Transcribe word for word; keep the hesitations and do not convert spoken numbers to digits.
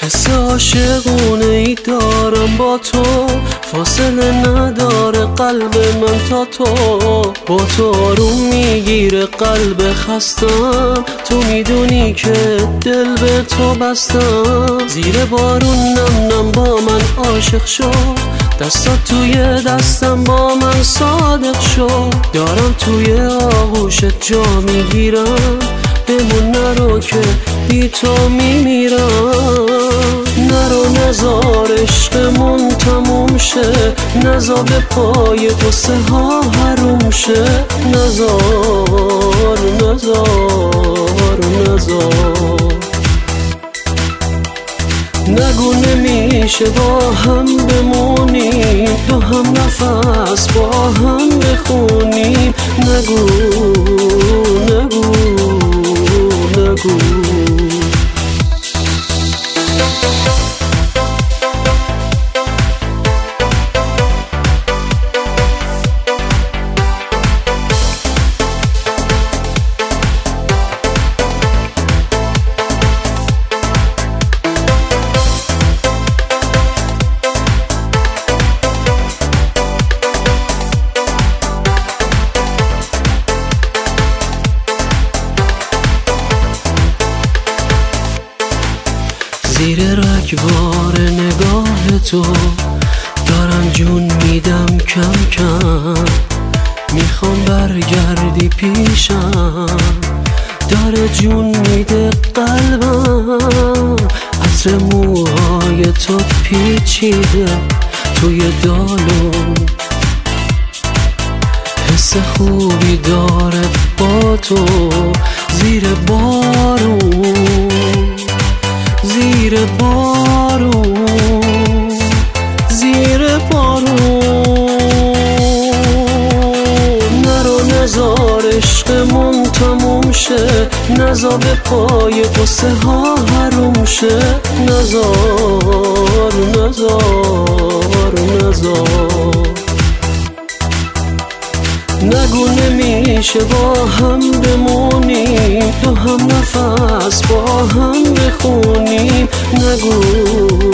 حس عاشقونه ای دارم با تو، فاصله نداره قلب من تا تو. با تو آروم میگیره قلب خستم، تو میدونی که دل به تو بستم. زیر بارون نم نم با من عاشق شو، دستات توی دستم با من صادق شو. دارم توی آغوشت جا میگیرم، بمون نرو که بی تو میمیرم. نرو نزار عشقمون تموم شه، نزار به پای قصه ها حروم شه. نزار نزار نزار نگو نمیشه با هم بمونیم، تو هم نفس با هم بخونیم. نگو نگو نگو زیر رگبار نگاه تو دارم جون میدم کم کم. میخوام برگردی پیشم، داره جون میده قلبم. عطر موهای تو پیچیده توی دالون، حس خوبی داره با تو. زیر بارون زیر بارون زیر بارون نرو نزار عشقمون تموم شه، نزار به پای قصه ها حروم شه. نزار نزار نزار نگو نمیشه با هم بمونیم، تو هم نفس با هم بخونیم. نگو